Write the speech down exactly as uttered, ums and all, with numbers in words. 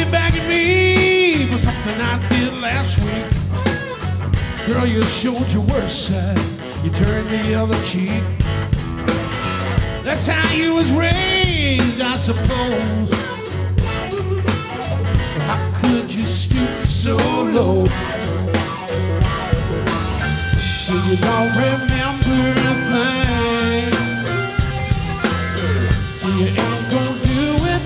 get back at me for something I did last week. Girl, you showed your worst side. You turned the other cheek. That's how you was raised, I suppose. How could you stoop so low? So you don't remember a thing.